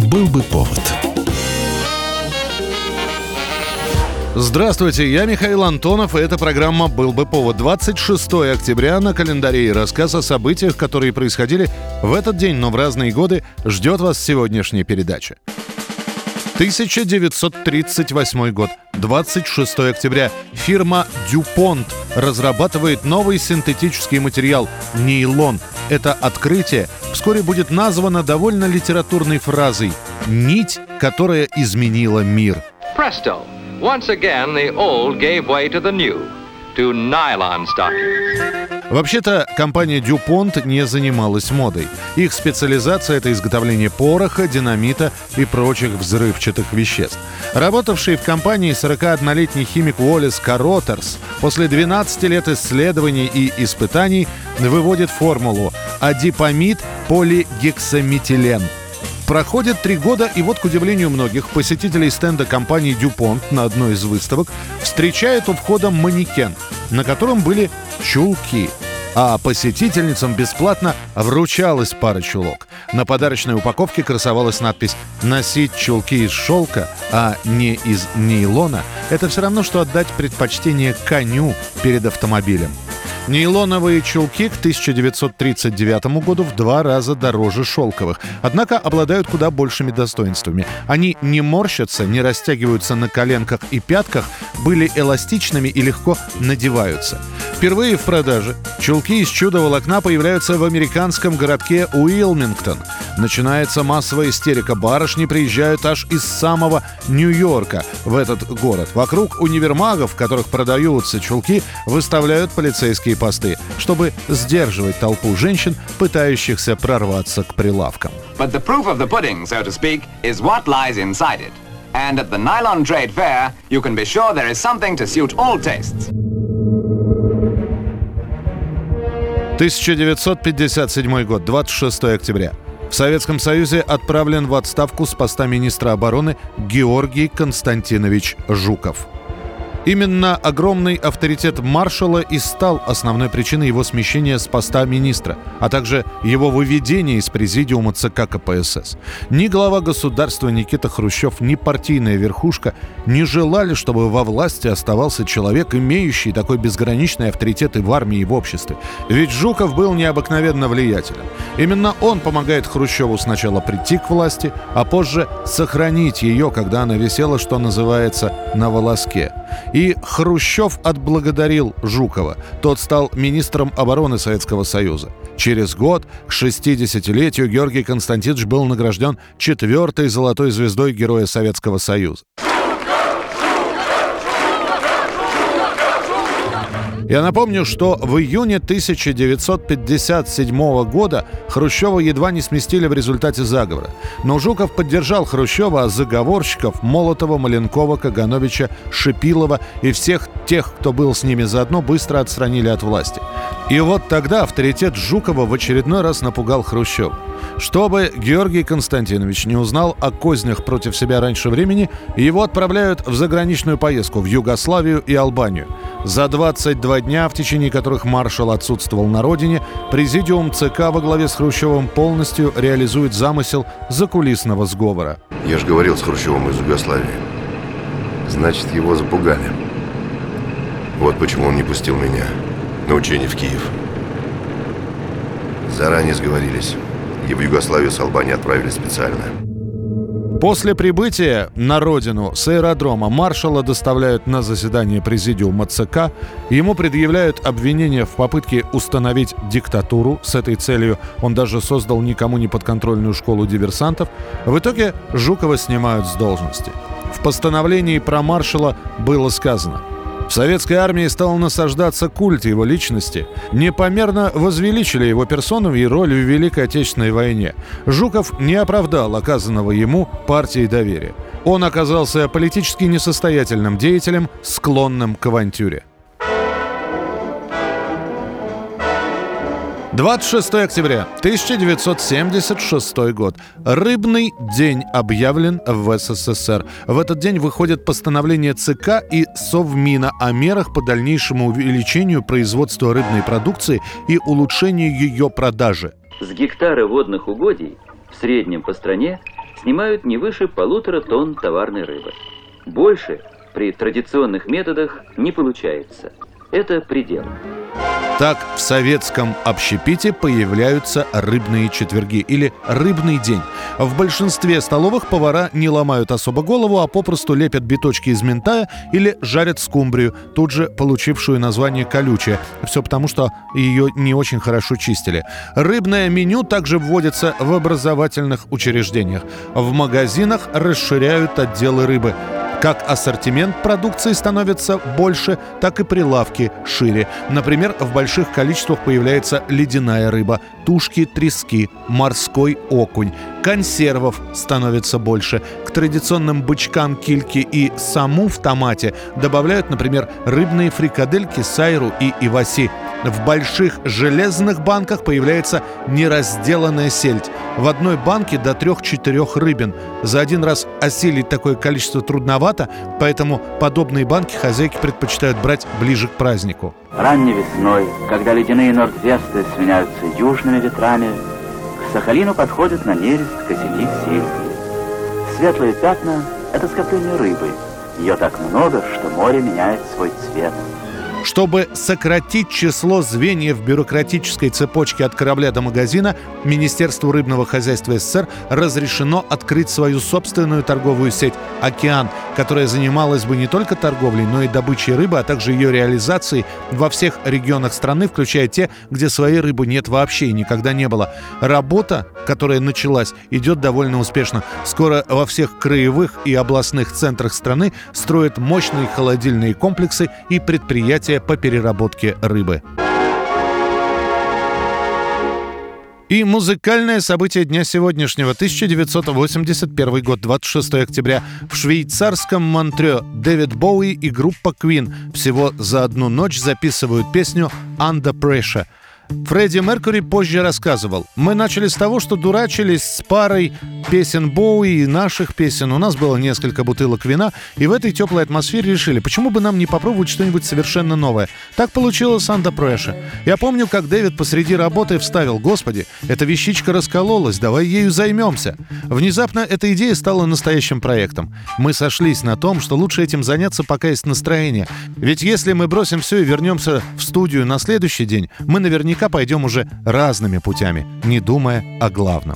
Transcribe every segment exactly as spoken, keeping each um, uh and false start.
Был бы повод. Здравствуйте, я Михаил Антонов, и эта программа «Был бы повод». двадцать шестое октября на календаре, и рассказ о событиях, которые происходили в этот день, но в разные годы, ждет вас сегодняшняя передача. тысяча девятьсот тридцать восьмой год, двадцать шестое октября. Фирма DuPont разрабатывает новый синтетический материал – нейлон. Это открытие вскоре будет названо довольно литературной фразой «нить, которая изменила мир». Presto! Once again, the old gave way to the new, to nylon stockings. Вообще-то, компания DuPont не занималась модой. Их специализация – это изготовление пороха, динамита и прочих взрывчатых веществ. Работавший в компании сорокаоднолетний химик Уоллес Каротерс после двенадцати лет исследований и испытаний выводит формулу адипамид полигексаметилен. Проходит три года, и вот, к удивлению многих посетителей стенда компании DuPont на одной из выставок встречает у входа манекен, на котором были чулки. А посетительницам бесплатно вручалась пара чулок. На подарочной упаковке красовалась надпись «Носить чулки из шелка, а не из нейлона – это все равно, что отдать предпочтение коню перед автомобилем». Нейлоновые чулки к тысяча девятьсот тридцать девятому году в два раза дороже шелковых, однако обладают куда большими достоинствами. Они не морщатся, не растягиваются на коленках и пятках, были эластичными и легко надеваются. Впервые в продаже чулки из чудо-волокна появляются в американском городке Уилмингтон. Начинается массовая истерика. Барышни приезжают аж из самого Нью-Йорка в этот город. Вокруг универмагов, в которых продаются чулки, выставляют полицейские посты, чтобы сдерживать толпу женщин, пытающихся прорваться к прилавкам. But the proof of the pudding, so to speak, is what lies inside it. And at the Nylon Trade Fair, you can be sure there is something to suit all tastes. тысяча девятьсот пятьдесят седьмой год, двадцать шестое октября. В Советском Союзе отправлен в отставку с поста министра обороны Георгий Константинович Жуков. Именно огромный авторитет маршала и стал основной причиной его смещения с поста министра, а также его выведения из президиума ЦК КПСС. Ни глава государства Никита Хрущев, ни партийная верхушка не желали, чтобы во власти оставался человек, имеющий такой безграничный авторитет и в армии, и в обществе. Ведь Жуков был необыкновенно влиятелен. Именно он помогает Хрущеву сначала прийти к власти, а позже сохранить ее, когда она висела, что называется, на волоске. И Хрущев отблагодарил Жукова. Тот стал министром обороны Советского Союза. Через год, к шестидесятилетию, Георгий Константинович был награжден четвертой золотой звездой Героя Советского Союза. Я напомню, что в июне тысяча девятьсот пятьдесят седьмого года Хрущева едва не сместили в результате заговора. Но Жуков поддержал Хрущева, а заговорщиков Молотова, Маленкова, Кагановича, Шипилова и всех тех, кто был с ними заодно, быстро отстранили от власти. И вот тогда авторитет Жукова в очередной раз напугал Хрущева. Чтобы Георгий Константинович не узнал о кознях против себя раньше времени, его отправляют в заграничную поездку в Югославию и Албанию. За двадцать два дня, в течение которых маршал отсутствовал на родине, президиум ЦК во главе с Хрущевым полностью реализует замысел закулисного сговора. Я же говорил с Хрущевым из Югославии. Значит, его запугали. Вот почему он не пустил меня на учение в Киев. Заранее сговорились. И в Югославию с Албании отправили специально. После прибытия на родину с аэродрома маршала доставляют на заседание президиума ЦК. Ему предъявляют обвинения в попытке установить диктатуру. С этой целью он даже создал никому не подконтрольную школу диверсантов. В итоге Жукова снимают с должности. В постановлении про маршала было сказано: в советской армии стал насаждаться культ его личности. Непомерно возвеличили его персону и роль в Великой Отечественной войне. Жуков не оправдал оказанного ему партией доверия. Он оказался политически несостоятельным деятелем, склонным к авантюре. двадцать шестое октября тысяча девятьсот семьдесят шестой год. Рыбный день объявлен в СССР. В этот день выходит постановление ЦК и Совмина о мерах по дальнейшему увеличению производства рыбной продукции и улучшению ее продажи. С гектара водных угодий в среднем по стране снимают не выше полутора тонн товарной рыбы. Больше при традиционных методах не получается. Это предел. Так в советском общепите появляются рыбные четверги или рыбный день. В большинстве столовых повара не ломают особо голову, а попросту лепят биточки из минтая или жарят скумбрию, тут же получившую название колючая. Все потому, что ее не очень хорошо чистили. Рыбное меню также вводится в образовательных учреждениях. В магазинах расширяют отделы рыбы. Как ассортимент продукции становится больше, так и прилавки шире. Например, в больших количествах появляется ледяная рыба, тушки, трески, морской окунь. Консервов становится больше. К традиционным бычкам, кильке и саму в томате добавляют, например, рыбные фрикадельки, сайру и иваси. В больших железных банках появляется неразделанная сельдь. В одной банке до трех-четырех рыбин. За один раз осилить такое количество трудновато, поэтому подобные банки хозяйки предпочитают брать ближе к празднику. Ранней весной, когда ледяные нордвесты сменяются южными ветрами, к Сахалину подходят на нерест косяки сельди. Светлые пятна — это скопление рыбы. Ее так много, что море меняет свой цвет. Чтобы сократить число звеньев бюрократической цепочки от корабля до магазина, Министерству рыбного хозяйства СССР разрешено открыть свою собственную торговую сеть «Океан», которая занималась бы не только торговлей, но и добычей рыбы, а также ее реализацией во всех регионах страны, включая те, где своей рыбы нет вообще и никогда не было. Работа, которая началась, идет довольно успешно. Скоро во всех краевых и областных центрах страны строят мощные холодильные комплексы и предприятия по переработке рыбы. И музыкальное событие дня сегодняшнего. тысяча девятьсот восемьдесят первый год, двадцать шестого октября. В швейцарском Монтрё Дэвид Боуи и группа Queen всего за одну ночь записывают песню «Under Pressure». Фредди Меркьюри позже рассказывал: «Мы начали с того, что дурачились с парой песен Боуи и наших песен. У нас было несколько бутылок вина, и в этой теплой атмосфере решили, почему бы нам не попробовать что-нибудь совершенно новое. Так получилось Under Pressure. Я помню, как Дэвид посреди работы вставил: «Господи, эта вещичка раскололась, давай ею займемся». Внезапно эта идея стала настоящим проектом. Мы сошлись на том, что лучше этим заняться, пока есть настроение. Ведь если мы бросим все и вернемся в студию на следующий день, мы наверняка пойдем уже разными путями, не думая о главном».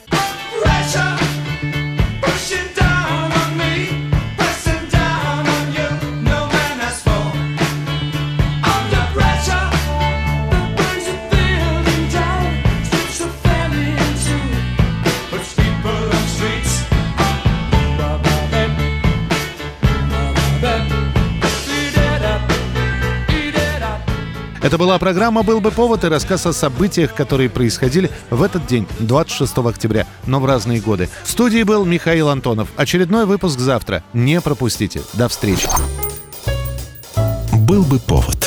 Это была программа «Был бы повод» и рассказ о событиях, которые происходили в этот день, двадцать шестого октября, но в разные годы. В студии был Михаил Антонов. Очередной выпуск завтра. Не пропустите. До встречи. «Был бы повод».